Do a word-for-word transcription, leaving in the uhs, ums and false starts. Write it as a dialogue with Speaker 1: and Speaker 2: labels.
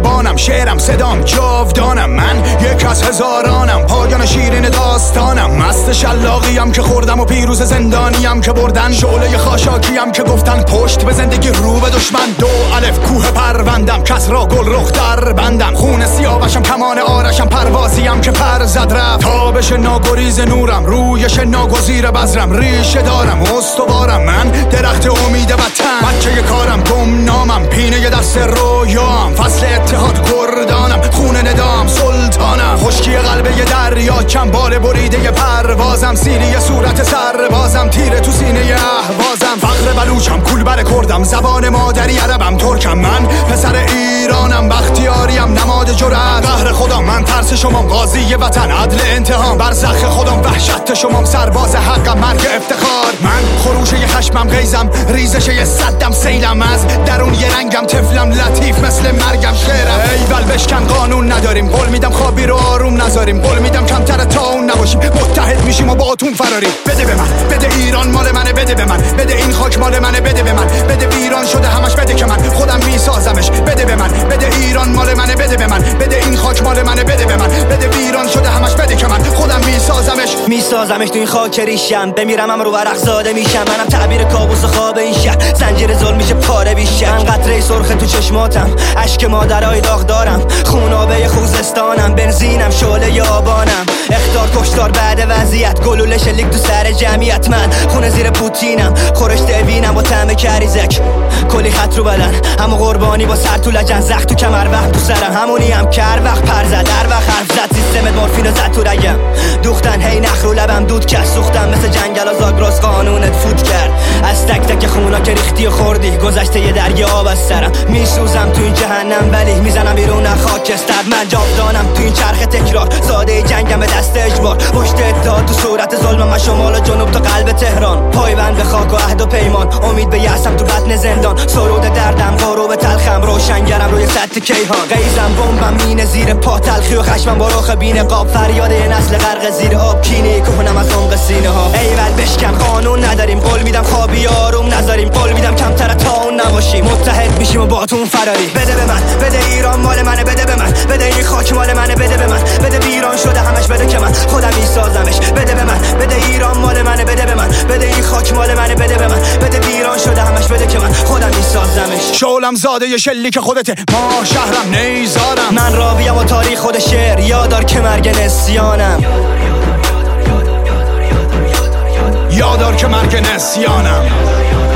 Speaker 1: بیابانم، شعرم صدام جاودانم، من یک از هزارانم، پایان شیرین داستانم، مست شلاقیم که خوردم و پیروز زندانیم که بردن، شعله خاشاکیم که گفتن پشت به زندگی رو به دشمن، دو الف کوه پروندم، کس را گل رخ در بندم، خون سیاوشم کمان آرشم، پروازیم که پر زد رفت، تابش ناگریز نورم، رویش ناگزیر بذرم، ریشه دارم استوارم، من درخت امید وطن، بچه کارم گمنامم، پینه دست رویام، فصل اتحاد گردانم، خون ندام سلطانم، خشکی قلب یه دریا، چنبال بریده پروازم، سیری صورت سربازم، تیره تو سینه اهوازم، فخر بلوچم، کولبر کردم، زبان مادری عربم، ترکم، من پسر ایرانم، بختیاریم، نماد جرأت، قهر خودم، من ترس شمام، قاضی وطن، عدل انتهام، برزخ خودم، وحشت شمام، سرباز حقم، مرگ افتخار، من خروش یه خشمم، غیزم، ریزش یه صدم، سیلم، از درون یه رنگم، طفلم، لطیف مثل مرگم، شعرم، ایول بشکن، قانون نداریم، قول میدم خوابی رو آروم نذاریم، قول میدم کمتر تا اون نباشیم، متحد میشیم و با اتون فراریم، بده به من، بده ایران مال منه، بده به من، بده این خاک مال منه، بده به من، بده ویران شده همش، بده که من خودم میسازمش، بده به من، بده ایران مال منه، بده به من، بده این خاک مال منه، بده به من، بده ویران شده همش، بده که من خودم میسازمش
Speaker 2: میسازمش تو این خاک ریشم، بمیرم هم رو ورق زاده میشم، منم تعبیر کابوس خواب این شهر، زنجیر ظلم میشه پاره بیشه، من قطره سرخ تو چشماتم، اشک مادرای داغ دارم، خونابه خوزستانم، بنزینم، شعله آبانم، اختار کشتار بعد وضعیت، گلوله شلیک تو سر جمعیت، من خونه زیر پوتینم، خورشت وینم با طعم کریزک، کلی خط رو بدن، همو قربانی با سر تو لجن، زخم تو کمر وقت تو سرم، همونی هم کر وقت پر زد، در وقت حرف زد، سیستم مورفینو زد تو رگم، دوختن هی نخ رو لبم دود کرد، سوختم مثل جنگل و زاگرس، قانونت فوت کرد، از تک تک خونا که ریختی و خوردی، گذشته یه درگی آب از سرم، میسوزم تو این جهنم ولی میزنم بیرون خاکستر، من جاودانم تو این چرخ تکرار، زاده جنگم به دست اجبار، پشت اتحاد تو صورت ظلم، من شمال و جنوب تا قلب تهران، پایبند به خاک و عهد و پیمان، امید به یأسم تو بطن زندان، سرود دردم، غروب تلخم، روشنگرم روی سطح کیهان، غیزم، بمبم، مینه زیر پا، تلخی و خشمم با رخ بین قاب، فریاد یه نسل غرق زیر آب، کینه کهنم از عمق سینه ها، ایول بشکن، قانون نداریم، قول میدم خوابی آروم نذاریم، قول میدم کمتر تا اون نباشیم، متحد میشیم و با تون فراری، بده به من، بده ایران مال منه، بده به من، بده این خاک مال منه، بده به من، بده ویران شده همش، بده که من خودم میسازمش، بده به من، بده ایران مال منه، بده به من، بده این خاک مال منه، بده به من، بده ویران شده همش، بده که من خودم میسازمش،
Speaker 1: شعلم زاده ی شلیک خودته، ما شهرم نیزارم،
Speaker 2: من راویم و تاریخ خود شعر، یادار که مرگ نسیانم،
Speaker 1: یادار که مرگ نسیانم.